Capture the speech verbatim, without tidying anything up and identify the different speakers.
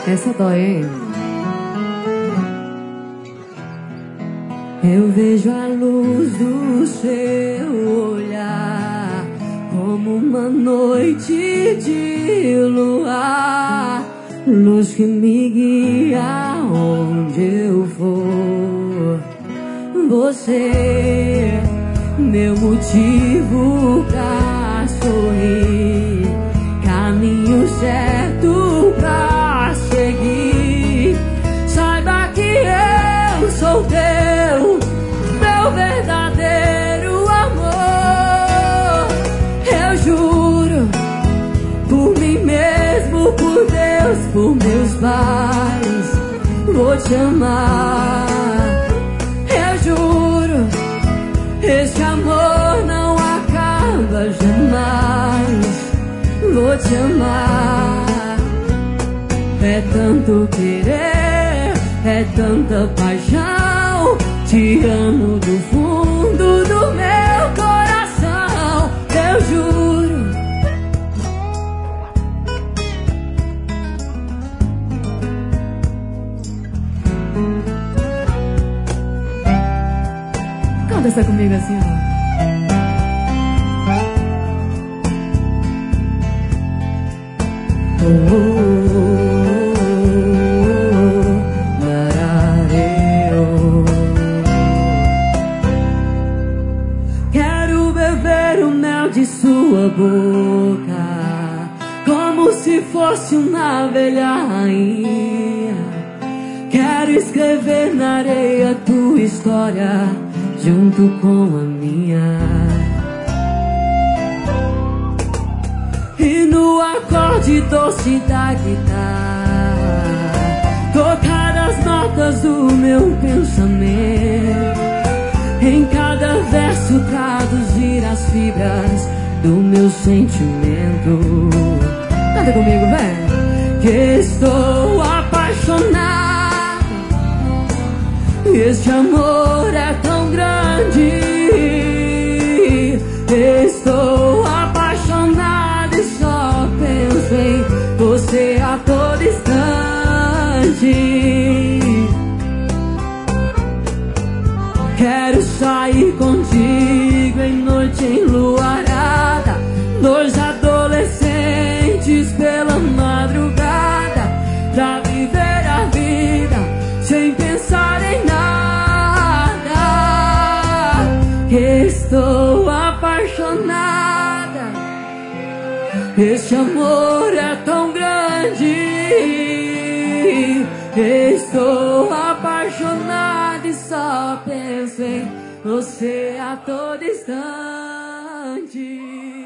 Speaker 1: Essa dói, hein? Eu vejo a luz do seu olhar como uma noite de luar, luz que me guia onde eu for. Você, meu motivo pra sorrir, caminho certo pra seguir. Saiba que eu sou teu, meu verdadeiro amor. Eu juro, por mim mesmo, por Deus, por meus pais, vou te amar. Eu juro, esse amor não acaba jamais. Vou te amar. É tanto querer, é tanta paixão. Te amo do fundo do meu coração. Eu juro. Canta essa comigo assim, ó. Oh, oh, oh, quero beber o mel de sua boca, como se fosse uma abelha rainha. Quero escrever na areia tua história, junto com a minha. E no acorde doce da guitarra, tocar as notas do meu pensamento. Em cada verso traduzir as fibras do meu sentimento. Canta comigo, vem. Que estou apaixonado, este amor é tão grande. Estou apaixonado e só penso em você a todo instante. Quero sair contigo em noite enluarada, dois adolescentes pela madrugada, pra viver a vida sem pensar em nada. Estou apaixonada, este amor é tão grande. Estou apaixonada e só penso em você a todo instante.